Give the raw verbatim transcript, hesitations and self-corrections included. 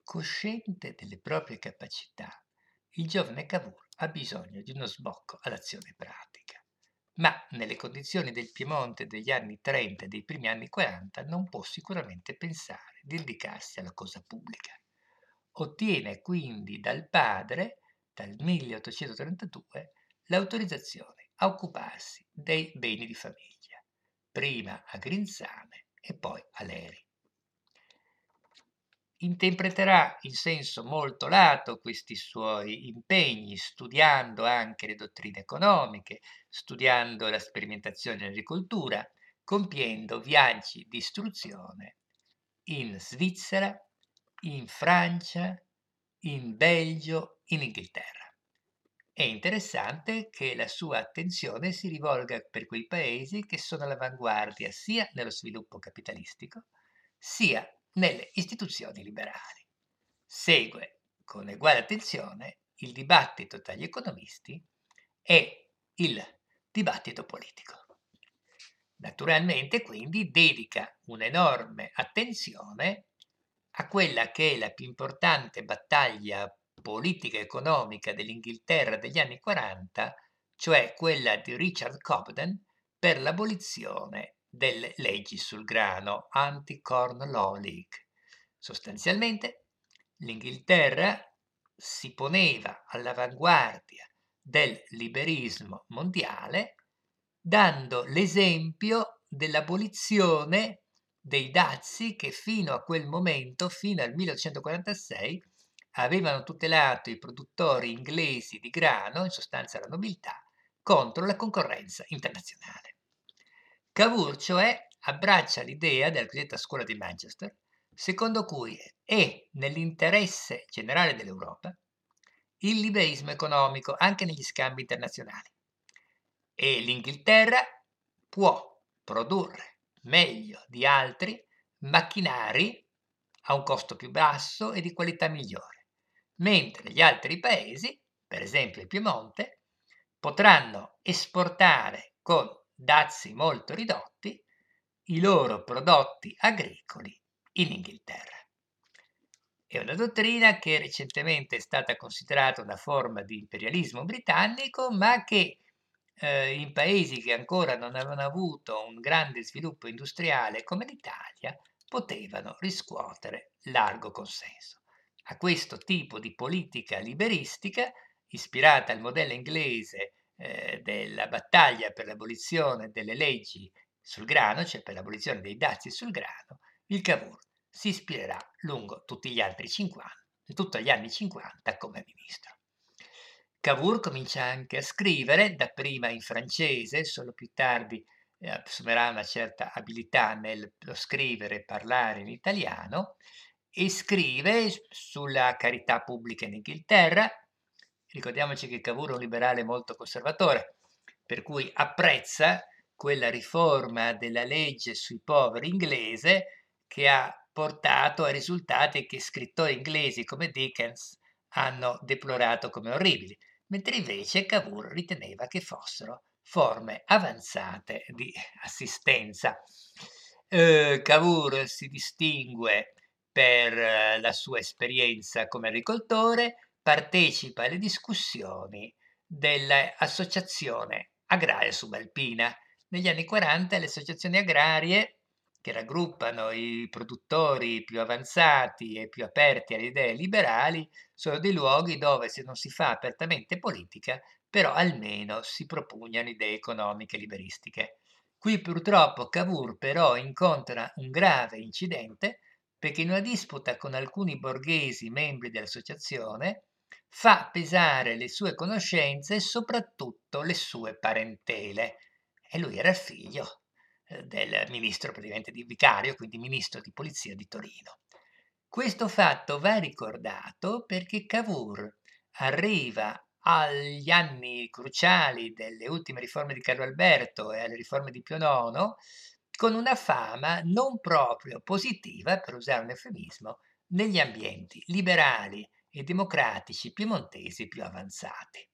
Cosciente delle proprie capacità, il giovane Cavour ha bisogno di uno sbocco all'azione pratica, ma nelle condizioni del Piemonte degli anni trenta e dei primi anni quaranta non può sicuramente pensare di dedicarsi alla cosa pubblica. Ottiene quindi dal padre, dal milleottocentotrentadue, l'autorizzazione a occuparsi dei beni di famiglia, prima a Grinzane e poi a Leri. Interpreterà in senso molto lato questi suoi impegni, studiando anche le dottrine economiche, studiando la sperimentazione in agricoltura, compiendo viaggi di istruzione in Svizzera, in Francia, in Belgio, in Inghilterra. È interessante che la sua attenzione si rivolga per quei paesi che sono all'avanguardia sia nello sviluppo capitalistico, sia nelle istituzioni liberali. Segue con uguale attenzione il dibattito tra gli economisti e il dibattito politico. Naturalmente, quindi, dedica un'enorme attenzione a quella che è la più importante battaglia politica e economica dell'Inghilterra degli anni quaranta, cioè quella di Richard Cobden per l'abolizione delle leggi sul grano, Anti-Corn Law League. Sostanzialmente, l'Inghilterra si poneva all'avanguardia del liberismo mondiale, dando l'esempio dell'abolizione dei dazi che fino a quel momento, fino al milleottocentoquarantasei, avevano tutelato i produttori inglesi di grano, in sostanza la nobiltà, contro la concorrenza internazionale. Cavour, cioè, abbraccia l'idea della cosiddetta scuola di Manchester, secondo cui è nell'interesse generale dell'Europa il liberismo economico anche negli scambi internazionali e l'Inghilterra può produrre meglio di altri macchinari a un costo più basso e di qualità migliore, mentre gli altri paesi, per esempio il Piemonte, potranno esportare con dazi molto ridotti i loro prodotti agricoli in Inghilterra. È una dottrina che recentemente è stata considerata una forma di imperialismo britannico, ma che eh, in paesi che ancora non avevano avuto un grande sviluppo industriale come l'Italia potevano riscuotere largo consenso. A questo tipo di politica liberistica, ispirata al modello inglese eh, della battaglia per l'abolizione delle leggi sul grano, cioè per l'abolizione dei dazi sul grano, il Cavour si ispirerà lungo tutti gli altri cinquanta, tutti gli anni cinquanta come ministro. Cavour comincia anche a scrivere, dapprima in francese, solo più tardi eh, assumerà una certa abilità nello scrivere e parlare in italiano, e scrive sulla carità pubblica in Inghilterra. Ricordiamoci che Cavour è un liberale molto conservatore, per cui apprezza quella riforma della legge sui poveri inglese che ha portato a risultati che scrittori inglesi come Dickens hanno deplorato come orribili, mentre invece Cavour riteneva che fossero forme avanzate di assistenza. Eh, Cavour si distingue per eh, la sua esperienza come agricoltore, partecipa alle discussioni dell'Associazione Agraria Subalpina. Negli anni quaranta le associazioni agrarie, che raggruppano i produttori più avanzati e più aperti alle idee liberali, sono dei luoghi dove se non si fa apertamente politica, però almeno si propugnano idee economiche liberistiche. Qui purtroppo Cavour però incontra un grave incidente perché in una disputa con alcuni borghesi membri dell'associazione fa pesare le sue conoscenze e soprattutto le sue parentele. E lui era il figlio eh, del ministro praticamente di vicario, quindi ministro di polizia di Torino. Questo fatto va ricordato perché Cavour arriva agli anni cruciali delle ultime riforme di Carlo Alberto e alle riforme di Pio nono con una fama non proprio positiva, per usare un eufemismo, negli ambienti liberali e democratici piemontesi più avanzati.